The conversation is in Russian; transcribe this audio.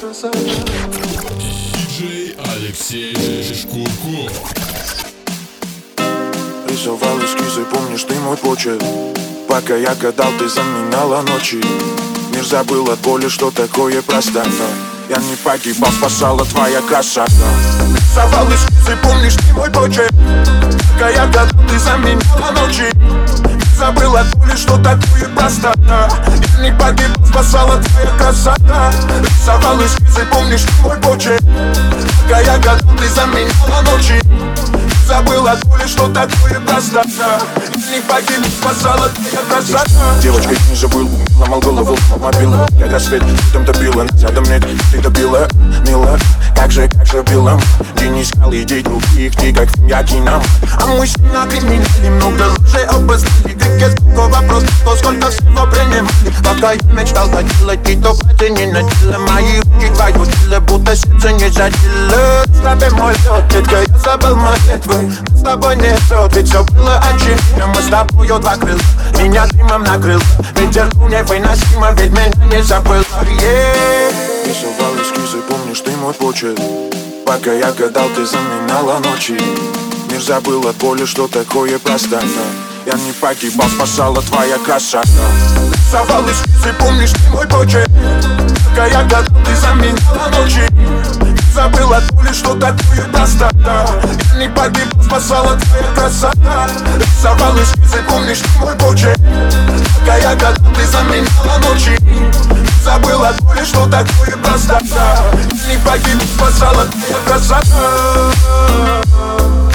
Диджей Алексей Шкурков. Рисовал эскизы, помнишь ты мой почерк? Пока я гадал, ты заменяла ночи. Мир забыл от боли, что такое простота. Я не погибал, спасала твоя красота. Рисовал эскизы, помнишь ты мой почерк? Пока я гадал, ты заменяла ночи. Забыл от боли, что такое простота. Я не погибал, спасала твоя красота. Рисовал эскизы, помнишь ты мой почерк? Пока я гадал, ты заменяла ночи. Забыл от боли, что такое простота. Я не погиб, спасала твоя красота. Девочкой не забыл, ломал голову, мобила. Как рассвет, там добила, рядом нет, ты добила. Мила, как же била. Ты не искал идей других, ты как финьяки нам. А мы с ней на криминале много лжи обоснали. Крикет, такой вопрос, то сколько всего принимали. Пока я мечтал доделать, ты то платье не надела. Мои руки твое тело, будто сердце не задела. Слабый мой лед, детка, я забыл молитвы. Мы с тобой не тот, ведь все было очевидно. Мы с тобою два крыла, меня дымом накрыл. Ветер невыносимо, ведь меня не забыл. Рисовал эскизы, помнишь ты мой почерк? Пока я гадал, ты заменяла ночи. Мир забыл от боли, что такое простота. Я не погибал, спасала твоя красота. Рисовал эскизы, помнишь ты мой почерк? Пока я гадал, ты заменяла ночи. Забыл от боли, что такое простота. Я не погибал, спасала твоя красота. Рисовал эскизы, помнишь ты мой почерк? Пока я гадал, ты заменяла ночи. Забыл от боли, что такое простота. Я не погибал, спасала твоя красота.